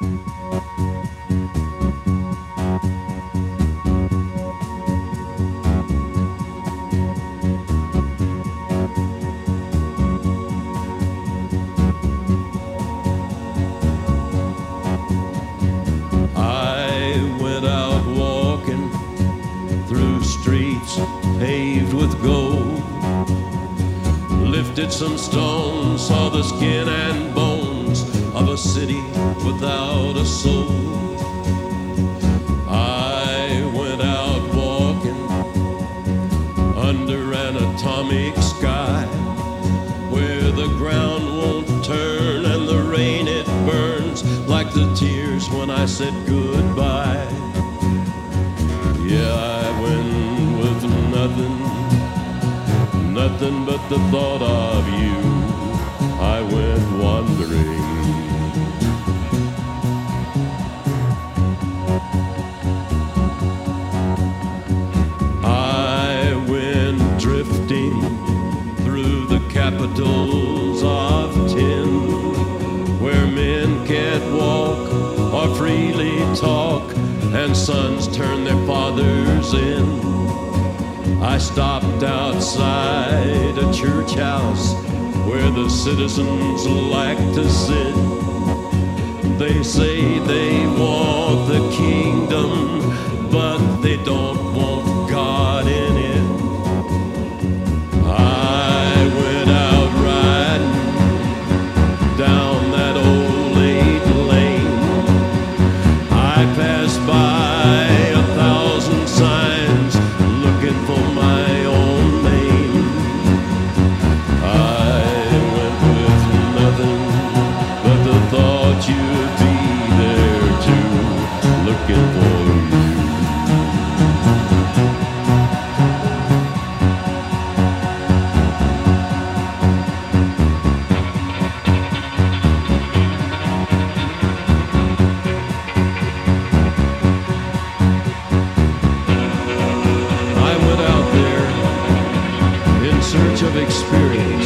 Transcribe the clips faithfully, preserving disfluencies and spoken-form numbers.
Streets paved with gold, lifted some stones, saw the skin and bones of a city without a soul. I went out walking under an atomic sky, where the ground won't turn and the rain it burns like the tears when I said goodbye. Yeah, I went with nothing, nothing but the thought of you. I went wandering. I went drifting through the capitals of tin, where men can't walk or freely talk, and sons turn their fathers in. I stopped outside a church house where the citizens like to sit. They say they want the kingdom, but they don't want God in it. I went out riding down that old eight lane. I passed by a thousand signs looking for my own name. I went with nothing but the thought you'd be there too, looking for you. Search of experience,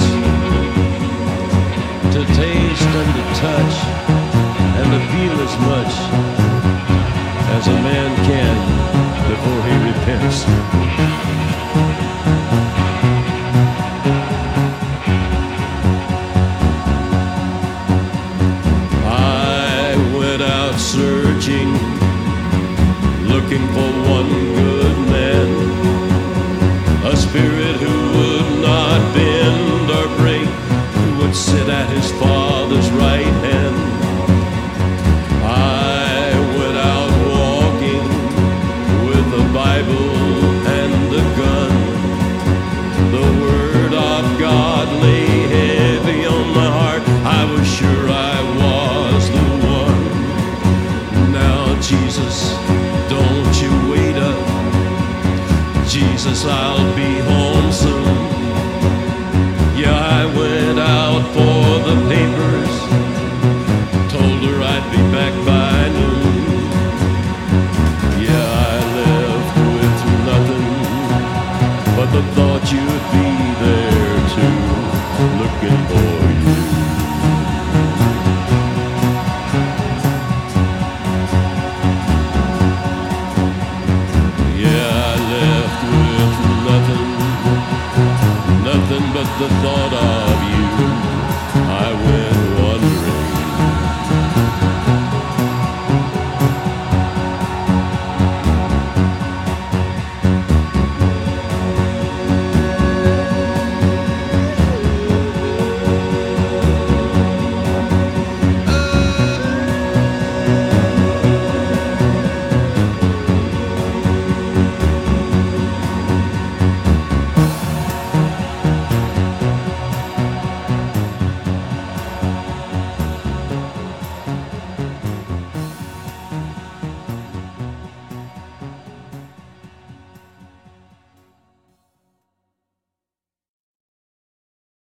to taste and to touch and to feel as much as a man can before he repents. I went out searching, looking for one good man, a spirit who would not bend or break, who would sit at his Father's right hand. I went out walking with a Bible and a gun. The Word of God lay heavy on my heart. I was sure I was the one. Now, Jesus, don't you wait up. Jesus, I'll be home soon. Yeah, I went out for the papers, told her I'd be back by noon. Yeah, I left with nothing but the thought you'd be there too, looking for you. Nothing but the thought of